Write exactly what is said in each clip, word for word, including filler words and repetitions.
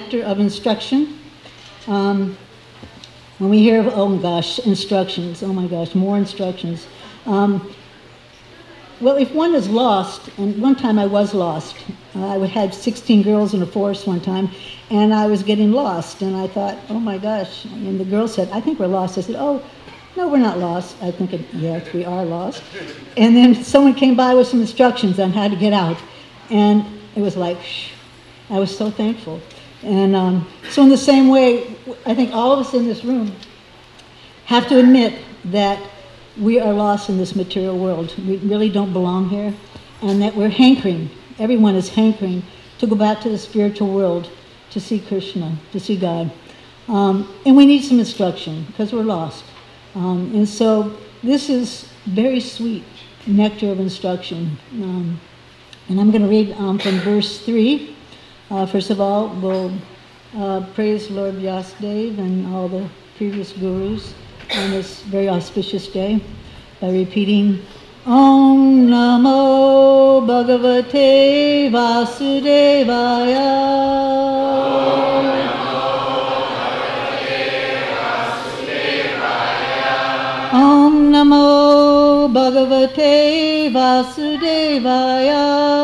nectar of instruction. Um, when we hear of, oh gosh, instructions, oh my gosh, more instructions. Um, well, if one is lost, and one time I was lost, uh, I had sixteen girls in a forest one time, and I was getting lost, and I thought, oh my gosh, and the girl said, I think we're lost. I said, oh, no, we're not lost. I think, it, yes, we are lost. And then someone came by with some instructions on how to get out, and it was like, shh, I was so thankful. And um, so in the same way, I think all of us in this room have to admit that we are lost in this material world. We really don't belong here, and that we're hankering, everyone is hankering to go back to the spiritual world, to see Krishna, to see God. Um, and we need some instruction, because we're lost. Um, and so this is very sweet nectar of instruction. Um, and I'm going to read um, from verse three. Uh, first of all, we'll uh, praise Lord Vyasadeva and all the previous gurus on this very auspicious day by repeating Om Namo Bhagavate Vasudevaya. Om Namo Bhagavate Vasudevaya.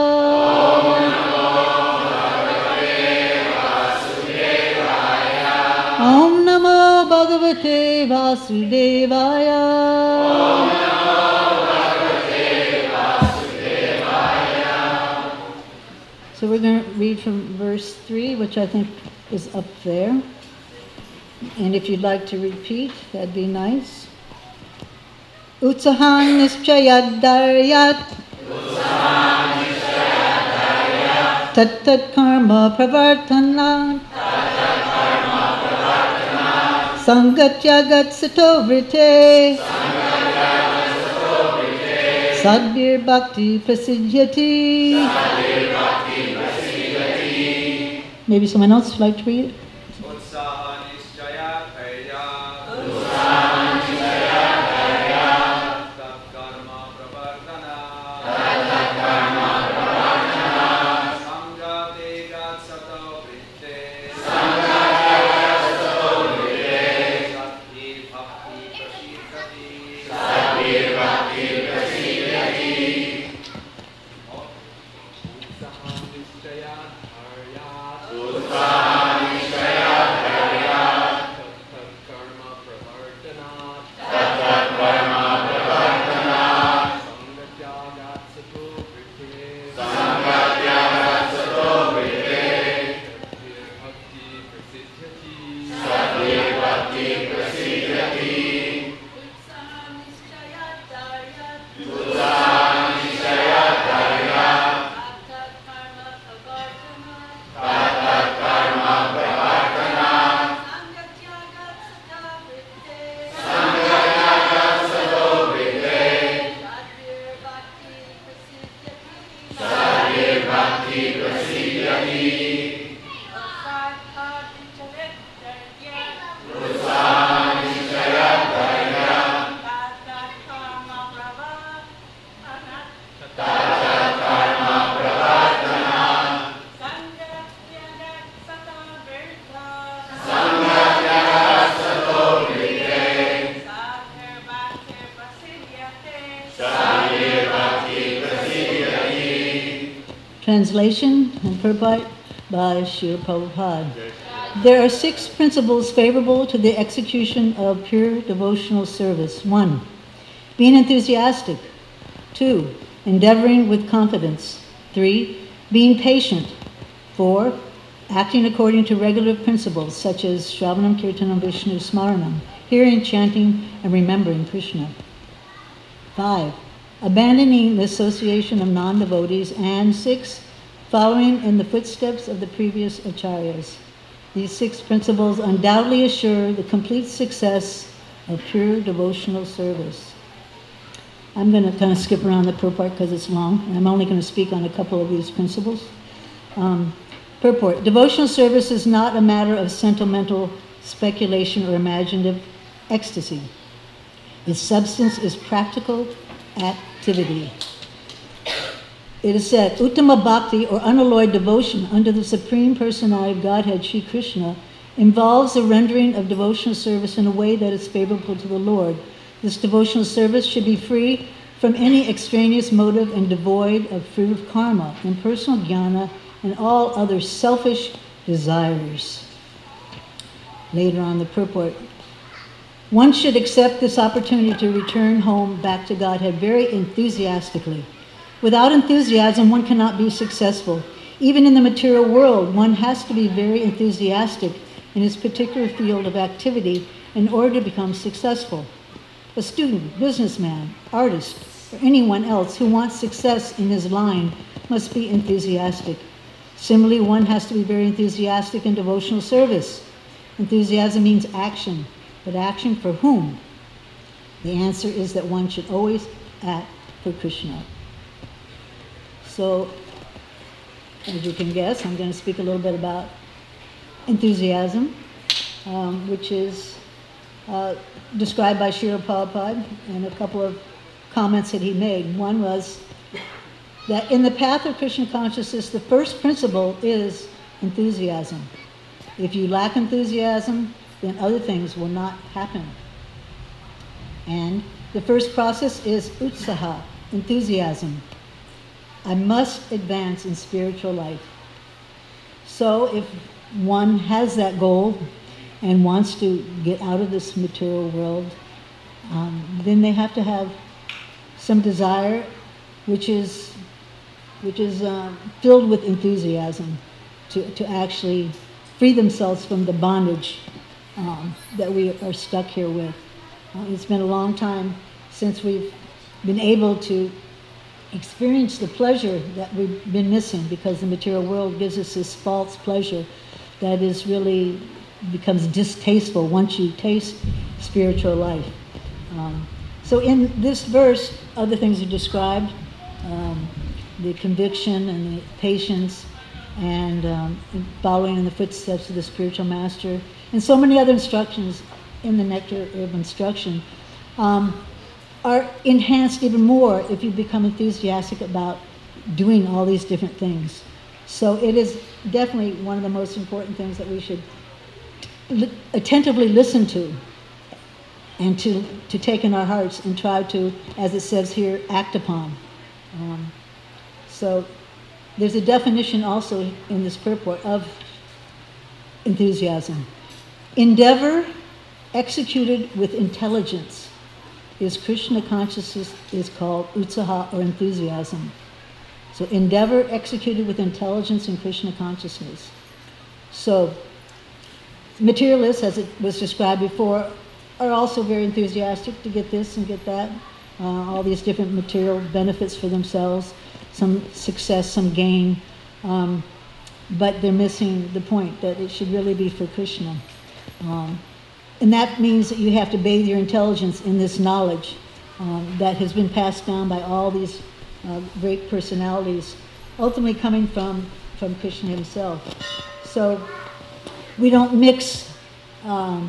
Om Namo Bhagavate Vasudevaya. Om Namo Bhagavate Vasudevaya. So we're going to read from verse three, which I think is up there. And if you'd like to repeat, that'd be nice. Utsahan nischayad daryat. Utsahan nischayad daryat. Tat tat karma pravartanat. Sangatya gatsato vrite. Sadbir bhakti prasidhyati. Maybe someone else would like to read it? Translation and purport by Srila Prabhupada. There are six principles favorable to the execution of pure devotional service. One, being enthusiastic. Two, endeavoring with confidence. Three, being patient. Four, acting according to regular principles such as Shravanam, Kirtanam, Vishnu, Smaranam, hearing, chanting, and remembering Krishna. Five, abandoning the association of non-devotees. And six, following in the footsteps of the previous acharyas. These six principles undoubtedly assure the complete success of pure devotional service. I'm going to kind of skip around the purport because it's long, and I'm only going to speak on a couple of these principles. Um, purport. Devotional service is not a matter of sentimental speculation or imaginative ecstasy. Its substance is practical activity. It is said, Uttama Bhakti, or unalloyed devotion unto the Supreme Personality of Godhead, Sri Krishna, involves the rendering of devotional service in a way that is favorable to the Lord. This devotional service should be free from any extraneous motive and devoid of fruit of karma, impersonal jnana, and all other selfish desires. Later on, the purport. One should accept this opportunity to return home back to Godhead very enthusiastically. Without enthusiasm, one cannot be successful. Even in the material world, one has to be very enthusiastic in his particular field of activity in order to become successful. A student, businessman, artist, or anyone else who wants success in his line must be enthusiastic. Similarly, one has to be very enthusiastic in devotional service. Enthusiasm means action, but action for whom? The answer is that one should always act for Krishna. So, as you can guess, I'm going to speak a little bit about enthusiasm, um, which is uh, described by Srila Prabhupada in a couple of comments that he made. One was that in the path of Krishna consciousness, the first principle is enthusiasm. If you lack enthusiasm, then other things will not happen. And the first process is utsaha, enthusiasm. I must advance in spiritual life. So if one has that goal and wants to get out of this material world, um, then they have to have some desire which is which is uh, filled with enthusiasm to, to actually free themselves from the bondage um, that we are stuck here with. Uh, it's been a long time since we've been able to experience the pleasure that we've been missing, because the material world gives us this false pleasure that is really becomes distasteful once you taste spiritual life. Um, so in this verse, other things are described, um, the conviction and the patience and um, following in the footsteps of the spiritual master, and so many other instructions in the Nectar of Instruction um, are enhanced even more if you become enthusiastic about doing all these different things. So it is definitely one of the most important things that we should li- attentively listen to and to, to take in our hearts and try to, as it says here, act upon. Um, so there's a definition also in this purport of enthusiasm. Endeavor executed with intelligence is Krishna consciousness is called utsaha, or enthusiasm. So endeavor executed with intelligence in Krishna consciousness. So materialists, as it was described before, are also very enthusiastic to get this and get that, uh, all these different material benefits for themselves, some success, some gain, um, but they're missing the point that it should really be for Krishna. Um, and that means that you have to bathe your intelligence in this knowledge um, that has been passed down by all these uh, great personalities, ultimately coming from, from Krishna himself. So we don't mix um,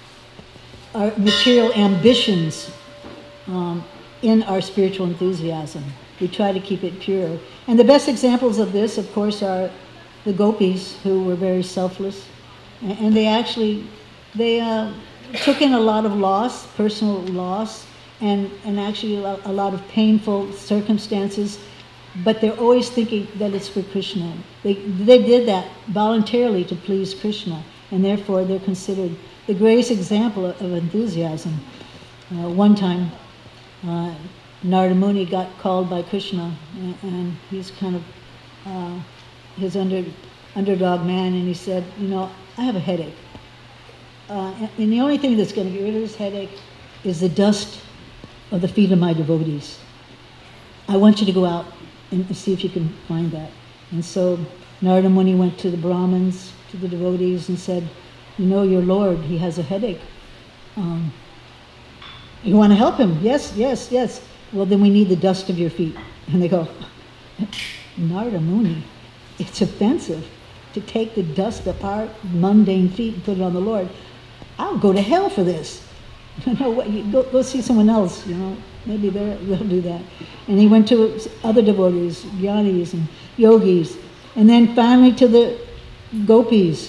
our material ambitions um, in our spiritual enthusiasm. We try to keep it pure. And the best examples of this, of course, are the gopis, who were very selfless. And, and they actually, they uh, took in a lot of loss, personal loss, and, and actually a, a lot of painful circumstances, but they're always thinking that it's for Krishna. They, they did that voluntarily to please Krishna, and therefore they're considered the greatest example of, of enthusiasm. Uh, one time, uh, Narada Muni got called by Krishna, and, and he's kind of uh, his under, underdog man, and he said, you know, I have a headache. Uh, and, and the only thing that's going to get rid of this headache is the dust of the feet of my devotees. I want you to go out and see if you can find that. And so Narada Muni went to the Brahmins, to the devotees, and said, you know, your Lord, he has a headache. Um, you want to help him? Yes, yes, yes. Well, then we need the dust of your feet. And they go, Narada Muni, it's offensive to take the dust of our mundane feet and put it on the Lord. I'll go to hell for this. no, what, you go, go see someone else, you know, maybe they're- they'll do that. And he went to other devotees, jnanis and yogis, and then finally to the gopis,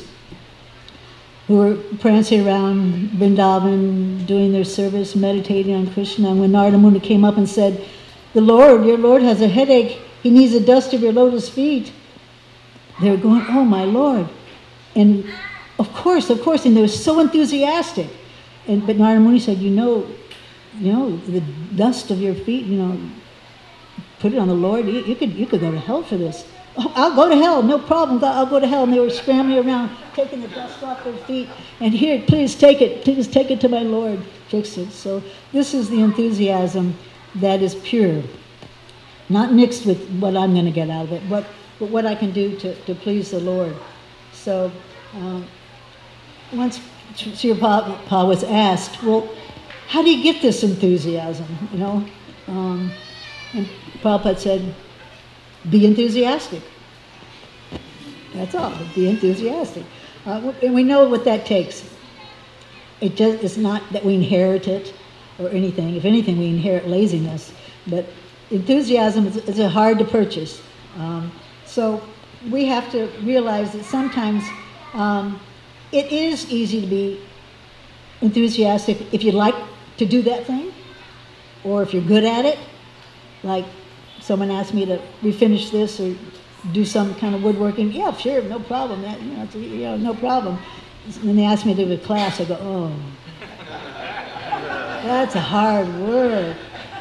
who were prancing around Vrindavan, doing their service, meditating on Krishna. And when Narada Muni came up and said, the Lord, your Lord has a headache, he needs the dust of your lotus feet, they were going, oh my Lord. And of course, of course, and they were so enthusiastic. And but Narada Muni said, you know, you know, the dust of your feet, you know, put it on the Lord. You, you could you could go to hell for this. Oh, I'll go to hell, no problem. I'll go to hell. And they were scrambling around, taking the dust off their feet. And here, please take it. Please take it to my Lord. Fix it. So this is the enthusiasm that is pure, not mixed with what I'm going to get out of it, but, but what I can do to, to please the Lord. So um, once Srila Prabhupada was asked, well, how do you get this enthusiasm? You know, um, and Prabhupada said, be enthusiastic. That's all. Be enthusiastic. Uh, and we know what that takes. It just, it's not that we inherit it or anything. If anything, we inherit laziness. But enthusiasm is, is hard to purchase. Um, so we have to realize that sometimes um, it is easy to be enthusiastic if you like to do that thing, or if you're good at it. Like someone asked me to refinish this or do some kind of woodworking. Yeah, sure, no problem. That, you know, it's, you know, no problem. When they ask me to do a class, I go, oh, that's a hard work.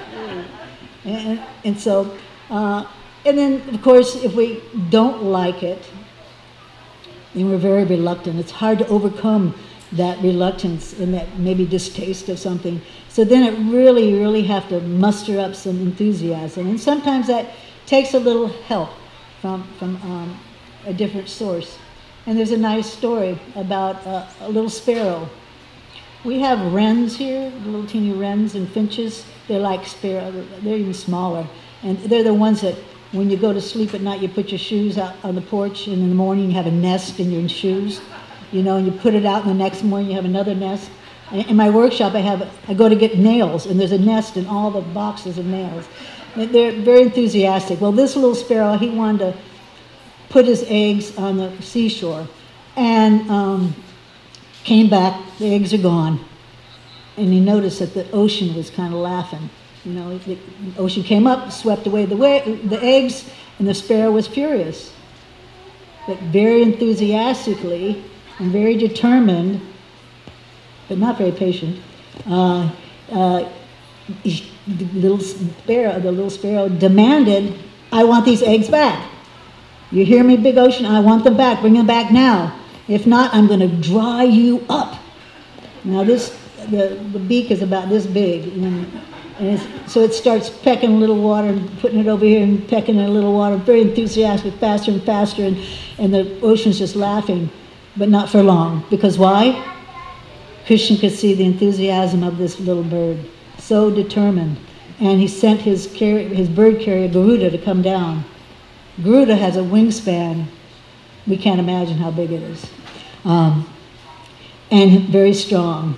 And, and so, uh, and then of course, if we don't like it, then we're very reluctant. It's hard to overcome that reluctance and that maybe distaste of something. So then it really, really have to muster up some enthusiasm. And sometimes that takes a little help from, from um, a different source. And there's a nice story about uh, a little sparrow. We have wrens here, little teeny wrens and finches. They're like sparrow, they're even smaller. And they're the ones that when you go to sleep at night, you put your shoes out on the porch, and in the morning you have a nest in your shoes. You know, and you put it out, and the next morning you have another nest. And in my workshop, I have I go to get nails, and there's a nest in all the boxes of nails. And they're very enthusiastic. Well, this little sparrow, he wanted to put his eggs on the seashore, and um, came back. The eggs are gone, and he noticed that the ocean was kind of laughing. You know, the ocean came up, swept away the way, the eggs, and the sparrow was furious. But very enthusiastically and very determined, but not very patient, uh, uh, the little sparrow, the little sparrow demanded, I want these eggs back. You hear me, big ocean? I want them back. Bring them back now. If not, I'm going to dry you up. Now this, the, the beak is about this big, and, and it's, so it starts pecking a little water and putting it over here and pecking a little water, very enthusiastic, faster and faster, and, and the ocean's just laughing. But not for long. Because why? Krishna could see the enthusiasm of this little bird, so determined. And he sent his, car- his bird carrier, Garuda, to come down. Garuda has a wingspan. We can't imagine how big it is. Um, and very strong.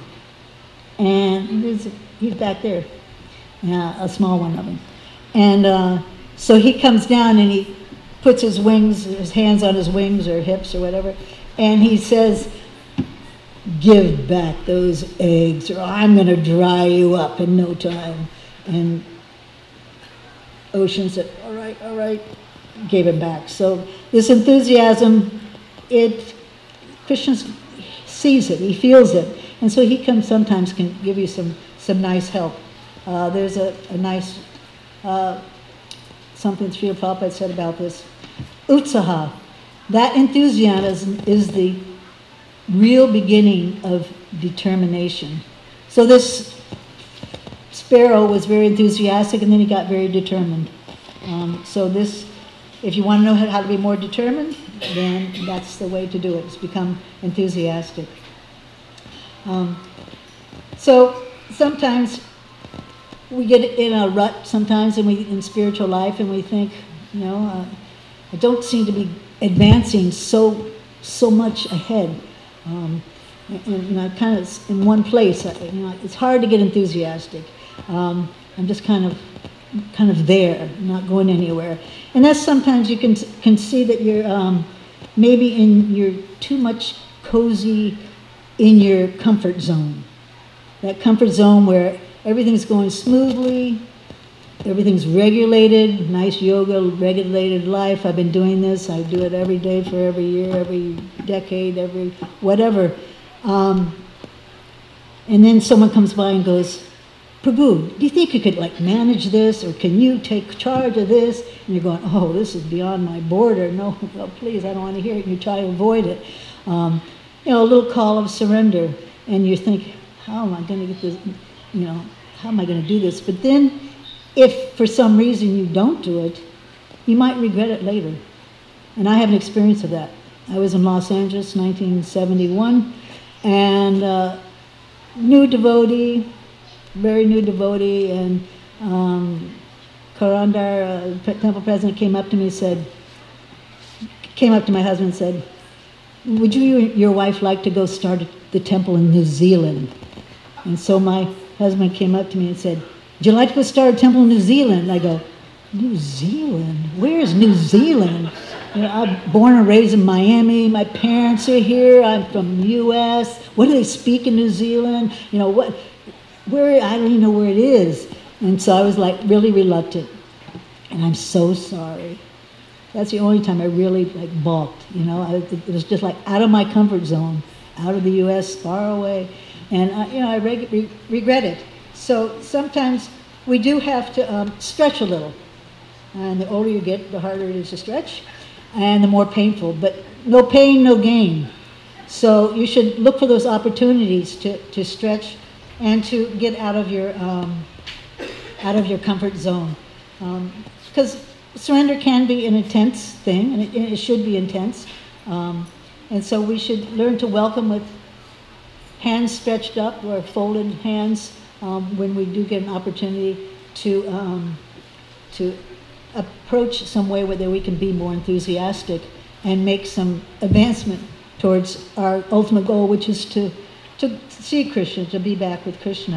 And there's, he's back there, yeah, a small one of them. And uh, so he comes down and he puts his wings, his hands on his wings or hips or whatever, and he says, give back those eggs or I'm going to dry you up in no time. And Ocean said, all right, all right, gave it back. So this enthusiasm, it, Krishna sees it, he feels it. And so he can sometimes can give you some, some nice help. Uh, there's a, a nice, uh, something Srila Prabhupada said about this. Utsaha, that enthusiasm is the real beginning of determination. So this sparrow was very enthusiastic, and then he got very determined. Um, so this, if you want to know how to be more determined, then that's the way to do it, is become enthusiastic. Um, so sometimes we get in a rut sometimes in, we, in spiritual life, and we think, you know, uh, I don't seem to be advancing so so much ahead. Um, and, and you know, kind of in one place. You know, it's hard to get enthusiastic. Um, I'm just kind of, kind of there, not going anywhere. And that's sometimes you can can see that you're um, maybe in you're too much cozy in your comfort zone. That comfort zone where everything's going smoothly, everything's regulated, nice yoga, regulated life. I've been doing this. I do it every day for every year, every decade, every whatever. Um, and then someone comes by and goes, Prabhu, do you think you could like manage this, or can you take charge of this? And you're going, oh, this is beyond my border. No, well, please, I don't want to hear it. And you try to avoid it. Um, you know, a little call of surrender, and you think, how am I going to get this, you know, how am I going to do this? But then, if for some reason you don't do it, you might regret it later. And I have an experience of that. I was in Los Angeles, nineteen seventy-one, and uh, new devotee, very new devotee, and um, Karandar, uh, temple president, came up to me and said, came up to my husband and said, would you and your wife like to go start the temple in New Zealand? And so my husband came up to me and said, would you like to go start a temple in New Zealand? I go, New Zealand? Where is New Zealand? You know, I'm born and raised in Miami. My parents are here. I'm from the U S. What do they speak in New Zealand? You know, what? Where? I don't even know where it is. And so I was like really reluctant. And I'm so sorry. That's the only time I really like balked. You know, I, it was just like out of my comfort zone, out of the U S, far away. And I, you know, I reg- re- regret it. So sometimes we do have to um, stretch a little. And the older you get, the harder it is to stretch, and the more painful. But no pain, no gain. So you should look for those opportunities to, to stretch and to get out of your um, out of your comfort zone. Because um, surrender can be an intense thing, and it, it should be intense. Um, and so we should learn to welcome with hands stretched up or folded hands um, when we do get an opportunity to um, to approach some way where we can be more enthusiastic and make some advancement towards our ultimate goal, which is to to see Krishna, to be back with Krishna.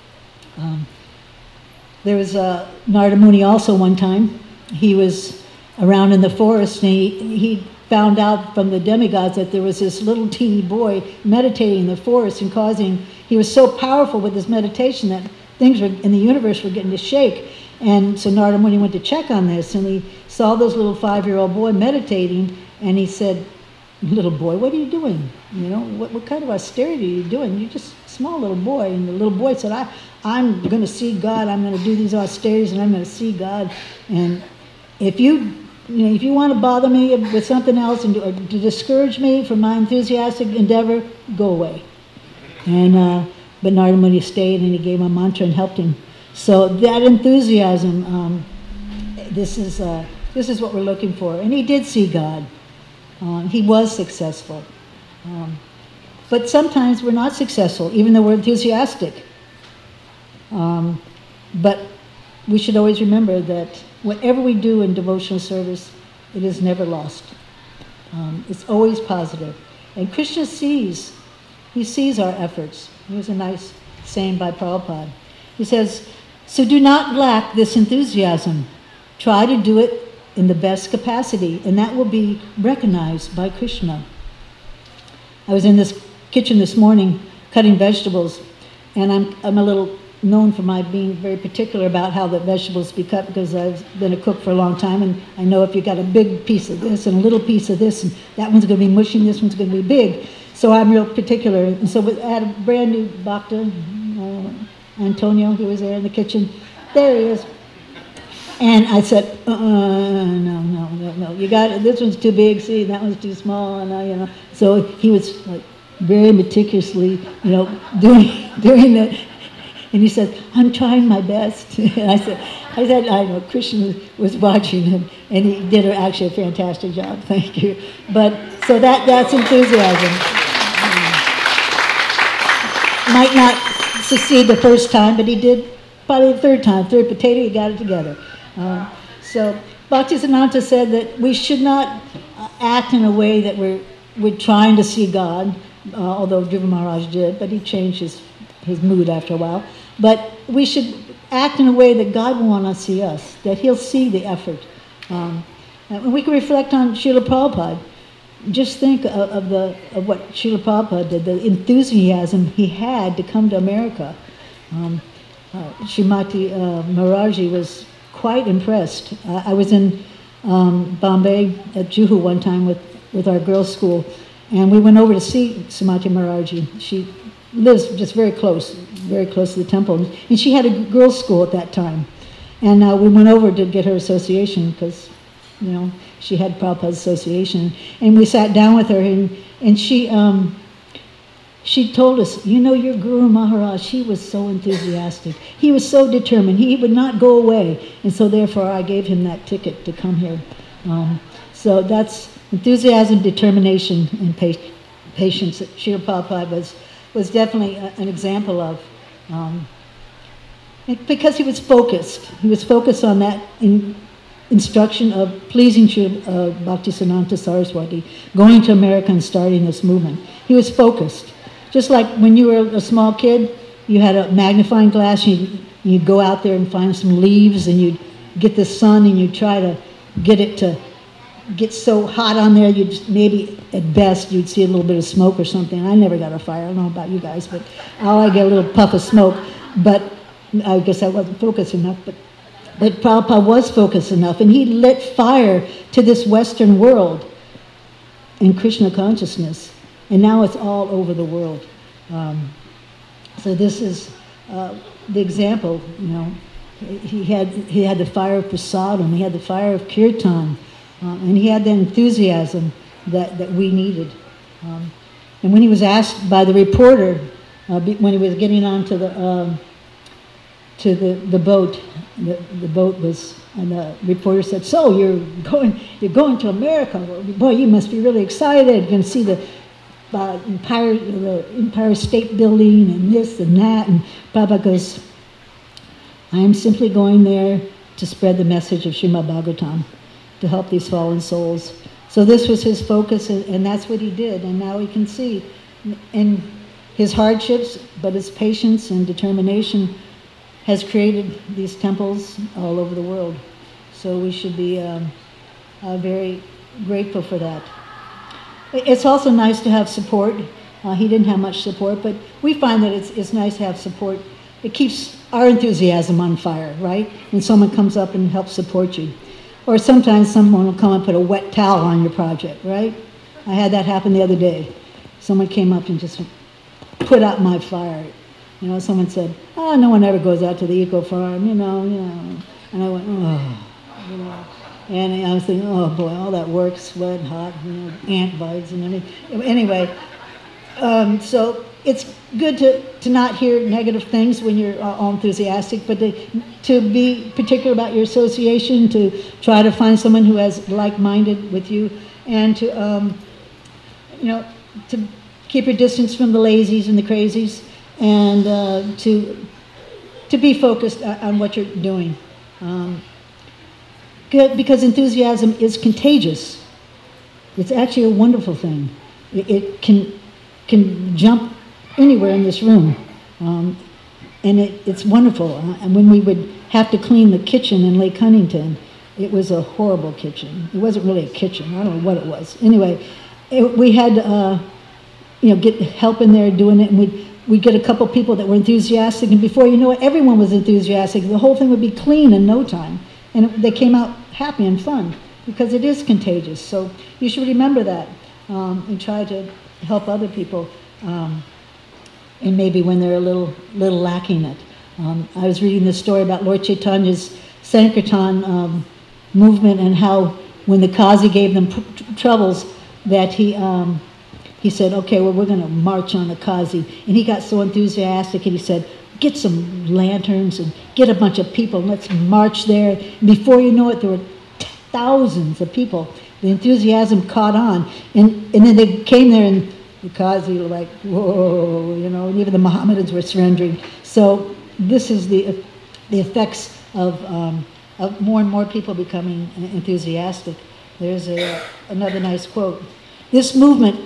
Um, there was uh, Narada Muni also one time. He was around in the forest, and he, he found out from the demigods that there was this little teeny boy meditating in the forest and causing, he was so powerful with his meditation that things were, in the universe were getting to shake. And so Narada Muni went to check on this, and he saw this little five-year-old boy meditating, and he said, little boy, what are you doing? You know, what, what kind of austerity are you doing? You're just a small little boy. And the little boy said, I, I'm going to see God. I'm going to do these austerities, and I'm going to see God. And if you, you know, if you want to bother me with something else and to, or to discourage me from my enthusiastic endeavor, go away. And uh, but Narada Muni stayed, and he gave him a mantra and helped him. So that enthusiasm, um, this is uh, this is what we're looking for. And he did see God. Um, he was successful. Um, but sometimes we're not successful, even though we're enthusiastic. Um, but we should always remember that whatever we do in devotional service, it is never lost. Um, it's always positive. And Krishna sees, he sees our efforts. Here's a nice saying by Prabhupada. He says, so do not lack this enthusiasm. Try to do it in the best capacity, and that will be recognized by Krishna. I was in this kitchen this morning cutting vegetables, and I'm I'm a little known for my being very particular about how the vegetables be cut, because I've been a cook for a long time, and I know if you got a big piece of this and a little piece of this, and that one's going to be mushy and this one's going to be big. So I'm real particular. And so I had a brand new bhakta, uh, Antonio, he was there in the kitchen. There he is. And I said, uh, uh no, no, no, no. You got it. This one's too big. See, that one's too small. And I, you know. So he was like very meticulously, you know, doing doing that. And he said, I'm trying my best. And I said, I said, I know Krishna was, was watching him, and he did actually a fantastic job. Thank you. But so that that's enthusiasm. Um, might not succeed the first time, but he did probably the third time. Third potato, he got it together. Uh, so Bhaktisiddhanta said that we should not uh, act in a way that we're we're trying to see God. uh, although Dhruva Maharaj did, but he changed his, his mood after a while. But we should act in a way that God will want to see us, that he'll see the effort. Um, and we can reflect on Srila Prabhupada. Just think of, of, the, of what Srila Prabhupada did, the enthusiasm he had to come to America. Um, uh, Srimati uh, Maharaji was quite impressed. Uh, I was in um, Bombay at Juhu one time with, with our girls' school, and we went over to see Srimati Maharaji. She lives just very close, very close to the temple, and she had a girls' school at that time. And uh, we went over to get her association because, you know, she had Prabhupada's association, and we sat down with her, and, and she um, she told us, you know, your Guru Maharaj, he was so enthusiastic. He was so determined. He would not go away, and so therefore I gave him that ticket to come here. Um, so that's enthusiasm, determination, and pa- patience that Srila Prabhupada was, was definitely a, an example of. Um, because he was focused. He was focused on that in, instruction of pleasing Srila uh, Bhaktisiddhanta Saraswati, going to America and starting this movement. He was focused. Just like when you were a small kid, you had a magnifying glass, you'd, you'd go out there and find some leaves, and you'd get the sun, and you'd try to get it to get so hot on there, you'd just, maybe at best you'd see a little bit of smoke or something. I never got a fire. I don't know about you guys, but all I get a little puff of smoke. But I guess I wasn't focused enough. But But Prabhupada was focused enough, and he lit fire to this Western world in Krishna consciousness, and now it's all over the world. Um, so this is uh, the example. You know, he had he had the fire of prasadam, he had the fire of kirtan, uh, and he had the enthusiasm that that we needed. Um, and when he was asked by the reporter, uh, when he was getting onto the um, to the, the boat. The, the boat was, and the reporter said, "So you're going, you're going to America? Well, boy, you must be really excited. You're going to see the uh, Empire, the Empire State Building, and this and that." And Baba goes, "I am simply going there to spread the message of Srimad Bhagavatam, to help these fallen souls." So this was his focus, and, and that's what he did. And now we can see, in his hardships, but his patience and determination has created these temples all over the world. So we should be um, uh, very grateful for that. It's also nice to have support. Uh, he didn't have much support, but we find that it's, it's nice to have support. It keeps our enthusiasm on fire, right? When someone comes up and helps support you. Or sometimes someone will come and put a wet towel on your project, right? I had that happen the other day. Someone came up and just put out my fire. You know, someone said, "Oh, no one ever goes out to the eco farm, you know, you know." And I went, "Oh, you know." And I was thinking, "Oh boy, all that work, sweat, hot, you know, ant bites and everything." Anyway, um, so it's good to, to not hear negative things when you're all enthusiastic, but to, to be particular about your association, to try to find someone who has like-minded with you, and to, um, you know, to keep your distance from the lazies and the crazies. And uh, to to be focused on what you're doing, um, because enthusiasm is contagious. It's actually a wonderful thing. It, it can can jump anywhere in this room, um, and it, it's wonderful. Uh, and when we would have to clean the kitchen in Lake Huntington, it was a horrible kitchen. It wasn't really a kitchen. I don't know what it was. Anyway, it, we had uh, you know get help in there doing it, and we'd We'd get a couple people that were enthusiastic, and before you know it, everyone was enthusiastic. The whole thing would be clean in no time. And it, they came out happy and fun, because it is contagious. So you should remember that, um, and try to help other people, um, and maybe when they're a little little lacking it. Um, I was reading this story about Lord Chaitanya's Sankirtan um, movement, and how when the Qazi gave them pr- tr- troubles, that he... Um, He said, "Okay, well, we're going to march on the Qazi." And he got so enthusiastic, and he said, "Get some lanterns and get a bunch of people, and let's march there." And before you know it, there were thousands of people. The enthusiasm caught on. And, and then they came there, and the Qazi were like, "Whoa," you know, and even the Mohammedans were surrendering. So this is the, the effects of, um, of more and more people becoming enthusiastic. There's a, another nice quote. "This movement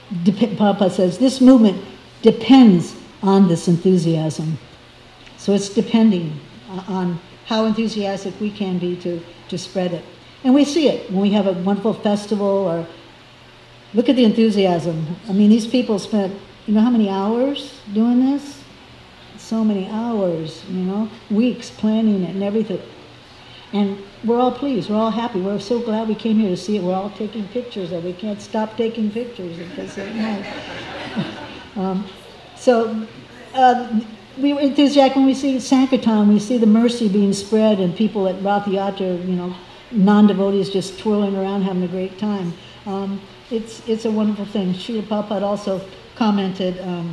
dep- Prabhupada says, this movement depends on this enthusiasm. So it's depending on how enthusiastic we can be to, to spread it. And we see it when we have a wonderful festival, or look at the enthusiasm. I mean, these people spent, you know how many hours doing this? So many hours, you know, weeks planning it and everything. And we're all pleased, we're all happy, we're so glad we came here to see it. We're all taking pictures of it. We can't stop taking pictures because they're nice. um, so uh, we were enthusiastic when we see Sankirtan, we see the mercy being spread and people at Rath Yatra, you know, non-devotees just twirling around having a great time. Um, it's, it's a wonderful thing. Srila Prabhupada also commented, um,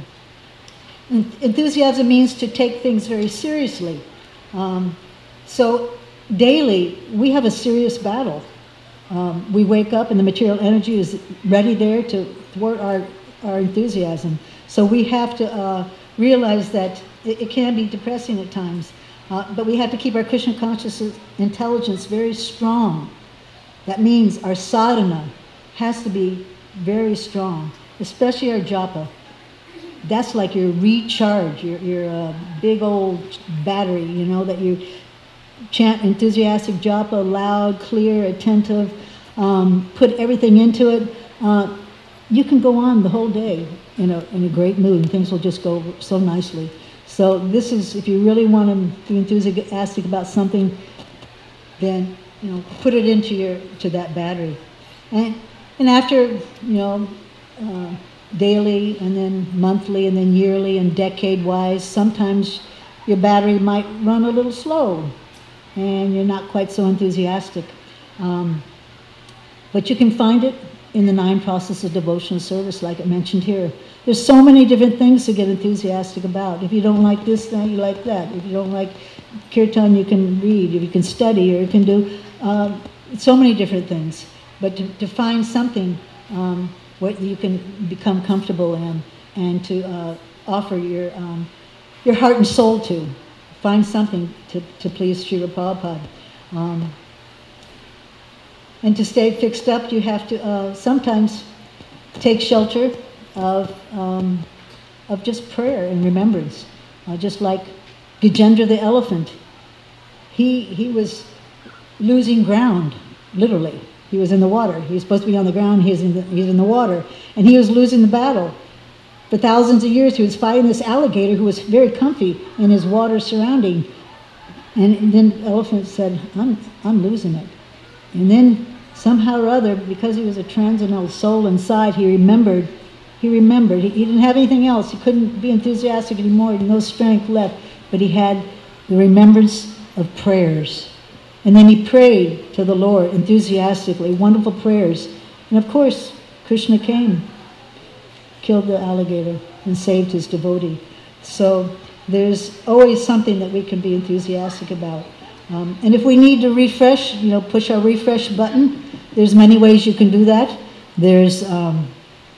enthusiasm means to take things very seriously. Um, so daily, we have a serious battle. Um, we wake up and the material energy is ready there to thwart our, our enthusiasm. So we have to uh, realize that it, it can be depressing at times, uh, but we have to keep our Krishna consciousness intelligence very strong. That means our sadhana has to be very strong, especially our japa. That's like your recharge, your, your uh, big old battery, you know, that you chant enthusiastic japa, loud, clear, attentive, um, put everything into it. Uh, you can go on the whole day in a, in a great mood, and things will just go so nicely. So this is, if you really want to be enthusiastic about something, then, you know, put it into your, to that battery. And, and after, you know, uh, daily, and then monthly, and then yearly, and decade-wise, sometimes your battery might run a little slow, and you're not quite so enthusiastic. Um, but you can find it in the nine processes of devotional service, like I mentioned here. There's so many different things to get enthusiastic about. If you don't like this, then you like that. If you don't like kirtan, you can read, if you can study, or you can do uh, so many different things. But to, to find something um, what you can become comfortable in, and to uh, offer your um, your heart and soul to. Find something to, to please Srila Prabhupada. Um, and to stay fixed up, you have to uh, sometimes take shelter of um, of just prayer and remembrance. Uh, just like Gajendra the elephant. He, he was losing ground, literally. He was in the water. He was supposed to be on the ground, he's in the, he's in the water. And he was losing the battle. For thousands of years, he was fighting this alligator who was very comfy in his water surrounding. And then the elephant said, I'm, I'm losing it. And then somehow or other, because he was a transcendental soul inside, he remembered, he remembered. He, he didn't have anything else. He couldn't be enthusiastic anymore. He had no strength left. But he had the remembrance of prayers. And then he prayed to the Lord enthusiastically, wonderful prayers. And of course, Krishna came, killed the alligator, and saved his devotee. So there's always something that we can be enthusiastic about. Um, and if we need to refresh, you know, push our refresh button, there's many ways you can do that. There's, um,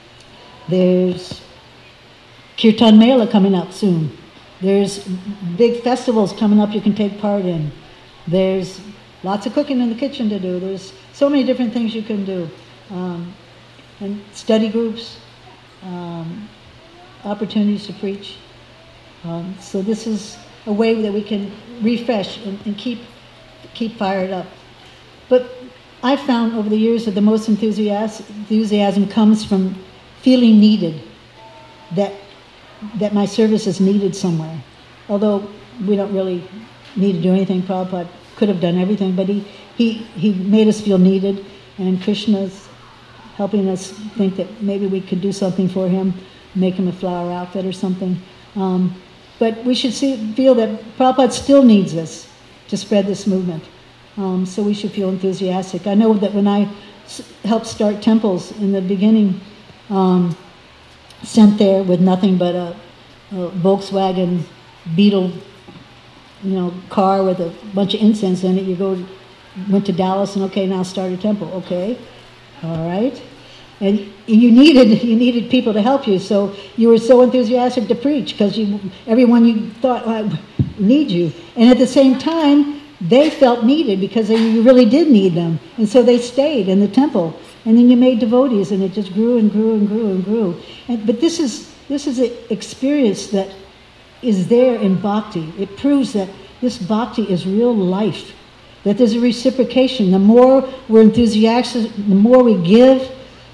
there's Kirtan Mela coming up soon. There's big festivals coming up you can take part in. There's lots of cooking in the kitchen to do. There's so many different things you can do. Um, and study groups, um, opportunities to preach. Um, so this is a way that we can refresh and, and keep keep fired up. But I've found over the years that the most enthusiasm, enthusiasm comes from feeling needed, that that my service is needed somewhere. Although we don't really need to do anything, Prabhupada could have done everything, but he, he, he made us feel needed, and Krishna's helping us think that maybe we could do something for him, make him a flower outfit or something. Um, but we should see, feel that Prabhupada still needs us to spread this movement. Um, so we should feel enthusiastic. I know that when I s- helped start temples in the beginning, um, sent there with nothing but a, a Volkswagen Beetle, you know, car with a bunch of incense in it. You go, went to Dallas and okay, now start a temple. Okay, all right. And you needed you needed people to help you, so you were so enthusiastic to preach because you everyone you thought well, need you, and at the same time they felt needed because they, you really did need them, and so they stayed in the temple. and then you made devotees, and it just grew and grew and grew and grew. And, but this is this is an experience that is there in bhakti. It proves that this bhakti is real life, that there's a reciprocation. The more we're enthusiastic, the more we give,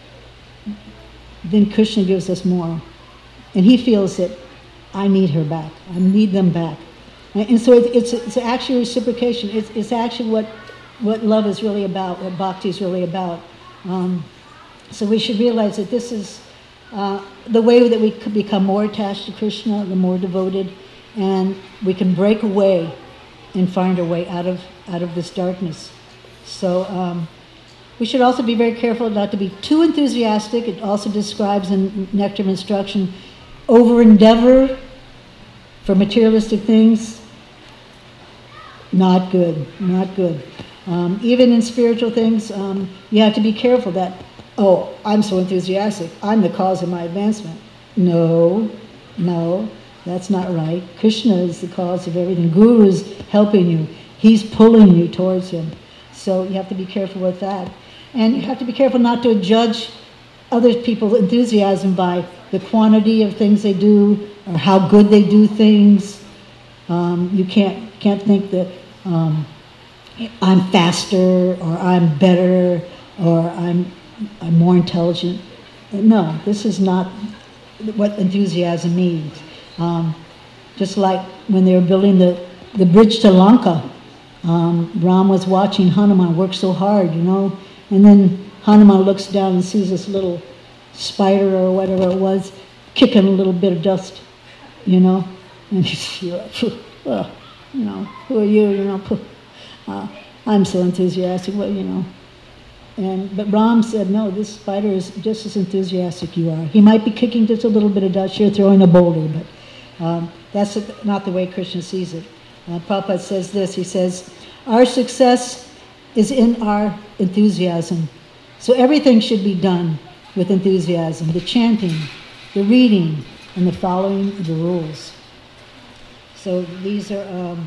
then Krishna gives us more. And he feels that I need her back. I need them back. And, and so it, it's it's actually reciprocation. It's, it's actually what, what love is really about, what bhakti is really about. Um, so we should realize that this is uh, the way that we could become more attached to Krishna, the more devoted, and we can break away and find our way out of out of this darkness. So um, we should also be very careful not to be too enthusiastic. It also describes in Nectar of Instruction over endeavor for materialistic things. Not good, not good. Um, even in spiritual things, um, you have to be careful that, oh, I'm so enthusiastic, I'm the cause of my advancement. No, no, that's not right. Krishna is the cause of everything. Guru is helping you. He's pulling you towards him. So you have to be careful with that. And you have to be careful not to judge other people's enthusiasm by the quantity of things they do or how good they do things. Um, you can't can't think that um, I'm faster or I'm better or I'm I'm more intelligent. No, this is not what enthusiasm means. Um, just like when they were building the, the bridge to Lanka, um, Ram was watching Hanuman work so hard, you know, and then Hanuman looks down and sees this little spider or whatever it was kicking a little bit of dust, you know, and he's like, well, you know, who are you, you know, uh, I'm so enthusiastic, well, you know. And but Ram said, no, this spider is just as enthusiastic you are. He might be kicking just a little bit of dust, you're throwing a boulder, but um, that's not the way Krishna sees it. Uh, Prabhupada says this, he says, our success is in our enthusiasm. So everything should be done with enthusiasm, the chanting, the reading, and the following of the rules. So these are um,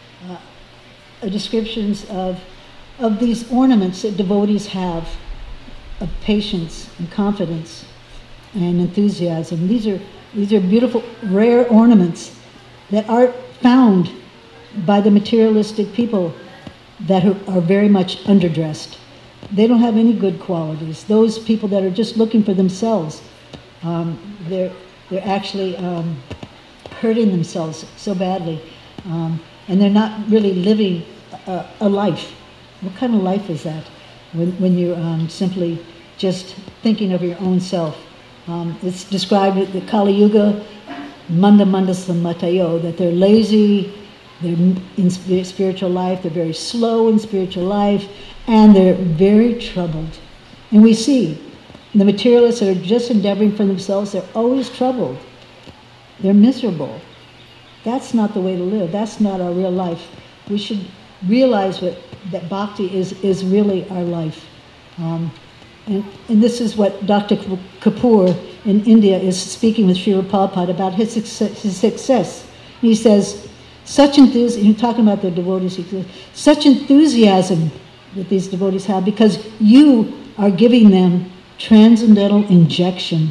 uh, descriptions of of these ornaments that devotees have, of patience and confidence and enthusiasm. These are these are beautiful, rare ornaments that are found by the materialistic people that are very much underdressed. They don't have any good qualities. Those people that are just looking for themselves, um, they're they're actually um, hurting themselves so badly, um, and they're not really living a, a life. What kind of life is that when, when you're um, simply just thinking of your own self? Um, it's described in the Kali Yuga, manda manda samatayo, that they're lazy, they're in spiritual life, they're very slow in spiritual life, and they're very troubled. And we see the materialists that are just endeavoring for themselves, they're always troubled. They're miserable. That's not the way to live. That's not our real life. We should realize what, that bhakti is, is really our life. Um, and, and this is what Doctor Kapoor in India is speaking with Srila Prabhupada about his success. His success. He says, such enthusiasm, you're talking about the devotees, such enthusiasm that these devotees have because you are giving them transcendental injection.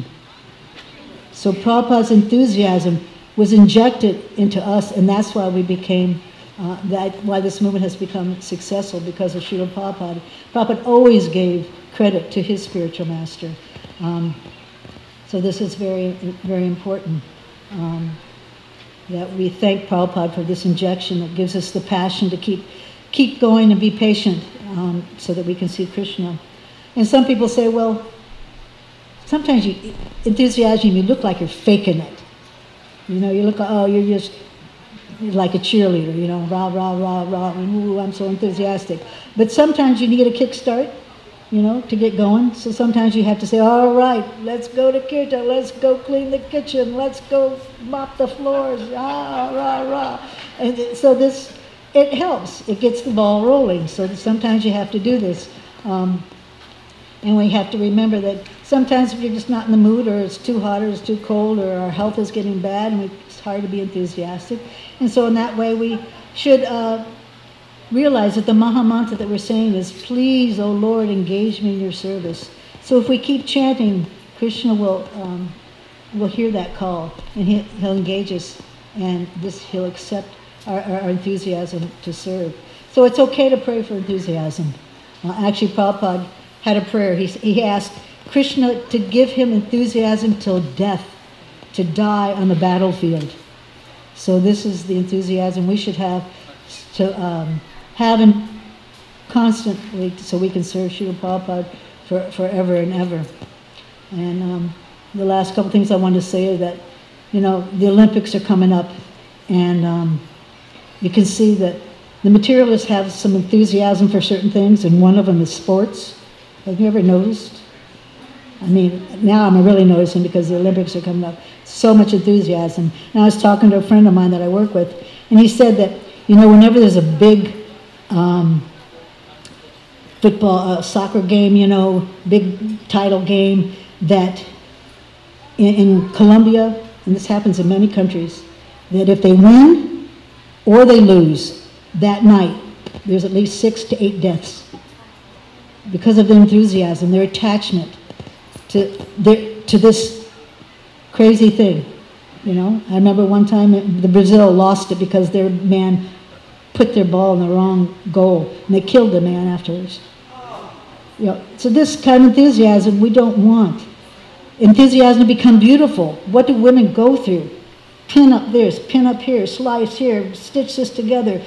So Prabhupada's enthusiasm was injected into us, and that's why we became Uh, that why this movement has become successful, because of Srila Prabhupada. Prabhupada always gave credit to his spiritual master. Um, so this is very, very important, um, that we thank Prabhupada for this injection that gives us the passion to keep keep going and be patient, um, so that we can see Krishna. And some people say, well, sometimes you, enthusiasm, you look like you're faking it. You know, you look, oh, you're just like a cheerleader, you know, rah, rah, rah, rah, and ooh, I'm so enthusiastic. But sometimes you need a kickstart, you know, to get going. So sometimes you have to say, all right, let's go to kirtan, let's go clean the kitchen, let's go mop the floors, rah, rah, rah. And so this, it helps. It gets the ball rolling. So sometimes you have to do this. Um, and we have to remember that sometimes we're just not in the mood, or it's too hot, or it's too cold, or our health is getting bad, and it's hard to be enthusiastic. And so in that way, we should uh, realize that the Maha Mantra that we're saying is, please, O Lord, engage me in your service. So if we keep chanting, Krishna will um, will hear that call, and he, he'll engage us, and this he'll accept our, our, our enthusiasm to serve. So it's okay to pray for enthusiasm. Uh, actually, Prabhupada had a prayer. He, he asked Krishna to give him enthusiasm till death, to die on the battlefield. So this is the enthusiasm we should have to um, have in constantly, so we can serve Srila Prabhupada for forever and ever. And um, the last couple things I wanted to say are that, you know, the Olympics are coming up, and um, you can see that the materialists have some enthusiasm for certain things, and one of them is sports. Have you ever noticed? I mean, now I'm really noticing because the Olympics are coming up. So much enthusiasm. And I was talking to a friend of mine that I work with, and he said that, you know, whenever there's a big um, football, uh, soccer game, you know, big title game, that in, in Colombia, and this happens in many countries, that if they win or they lose that night, there's at least six to eight deaths because of their enthusiasm, their attachment to their, to this crazy thing. You know, I remember one time it, the Brazil lost it because their man put their ball in the wrong goal, and they killed the man afterwards. You know, so this kind of enthusiasm we don't want. Enthusiasm to become beautiful. What do women go through? Pin up this, pin up here, slice here, stitch this together,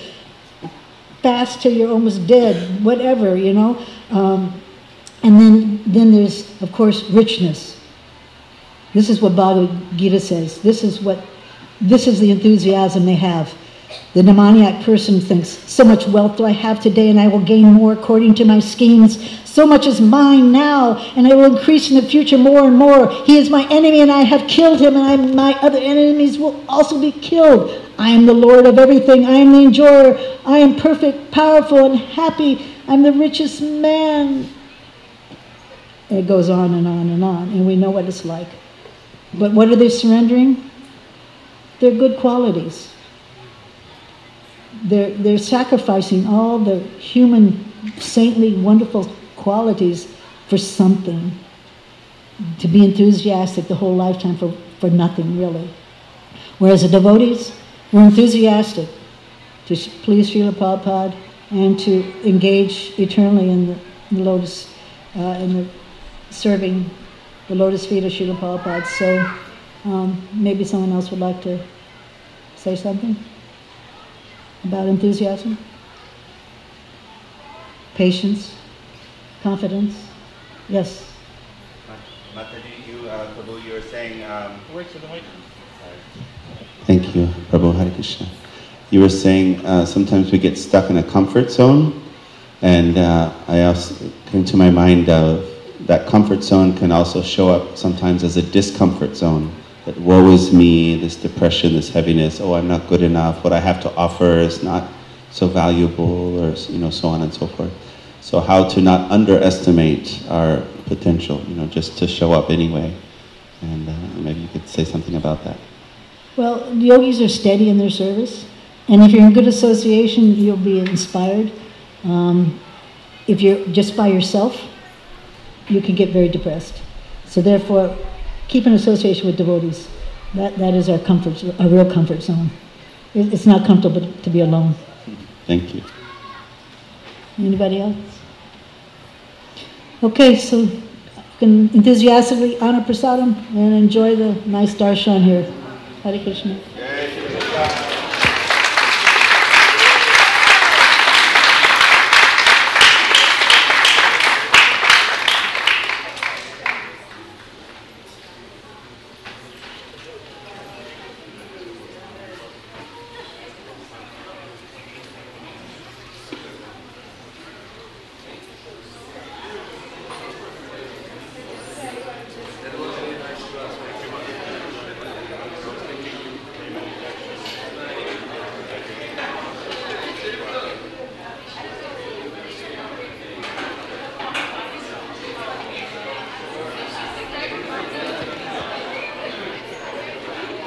fast till you're almost dead, whatever, you know. Um, and then, then there's, of course, richness. This is what Bhagavad Gita says. This is what, this is the enthusiasm they have. The demoniac person thinks, so much wealth do I have today, and I will gain more according to my schemes. So much is mine now, and I will increase in the future more and more. He is my enemy, and I have killed him, and I, my other enemies will also be killed. I am the Lord of everything. I am the enjoyer. I am perfect, powerful, and happy. I'm the richest man. And it goes on and on and on, and we know what it's like. But what are they surrendering? Their good qualities. They're, they're sacrificing all the human, saintly, wonderful qualities for something. To be enthusiastic the whole lifetime for, for nothing, really. Whereas the devotees, we're enthusiastic to please Srila Prabhupada and to engage eternally in the, in the lotus, uh, in the serving the lotus feet of Srila Prabhupada. So um, maybe someone else would like to say something about enthusiasm, patience, confidence. Yes. Mataji, you, uh, Prabhu, you were saying. Um, Wait for the mic. Thank you, Prabhu. Hare Krishna. You were saying uh, sometimes we get stuck in a comfort zone, and uh, I also came to my mind of that comfort zone can also show up sometimes as a discomfort zone. That woe is me, this depression, this heaviness, oh, I'm not good enough, what I have to offer is not so valuable, or, you know, so on and so forth. So how to not underestimate our potential, you know, just to show up anyway. And uh, maybe you could say something about that. Well, yogis are steady in their service, and if you're in good association, you'll be inspired. Um, if you're just by yourself, you can get very depressed. So therefore, keep an association with devotees. That that is our comfort, a real comfort zone. It, it's not comfortable to be alone. Thank you. Anybody else? Okay, so you can enthusiastically honor prasadam and enjoy the nice darshan here. Hare Krishna.